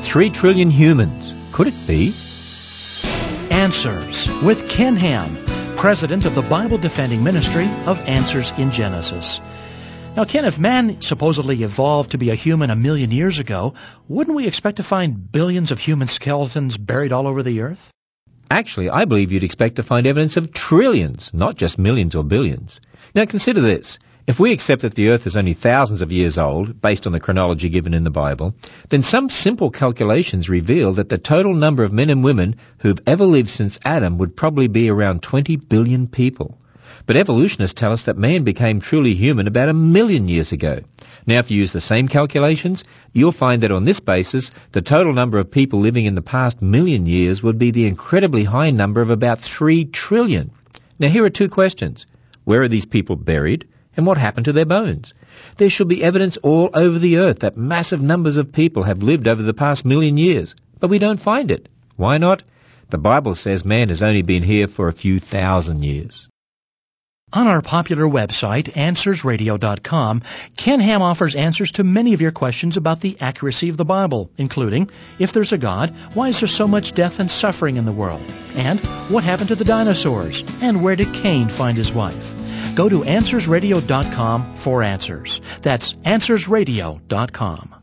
3 trillion humans. Could it be? Answers with Ken Ham, president of the Bible Defending Ministry of Answers in Genesis. Now, Ken, if man supposedly evolved to be a human 1,000,000 years ago, wouldn't we expect to find billions of human skeletons buried all over the earth? Actually, I believe you'd expect to find evidence of trillions, not just millions or billions. Now, consider this. If we accept that the earth is only thousands of years old, based on the chronology given in the Bible, then some simple calculations reveal that the total number of men and women who've ever lived since Adam would probably be around 20 billion people. But evolutionists tell us that man became truly human about 1,000,000 years ago. Now, if you use the same calculations, you'll find that on this basis, the total number of people living in the past 1,000,000 years would be the incredibly high number of about 3 trillion. Now, here are 2 questions. Where are these people buried? And what happened to their bones? There should be evidence all over the earth that massive numbers of people have lived over the past 1,000,000 years, but we don't find it. Why not? The Bible says man has only been here for a few thousand years. On our popular website, AnswersRadio.com, Ken Ham offers answers to many of your questions about the accuracy of the Bible, including, if there's a God, why is there so much death and suffering in the world? And what happened to the dinosaurs? And where did Cain find his wife? Go to AnswersRadio.com for answers. That's AnswersRadio.com.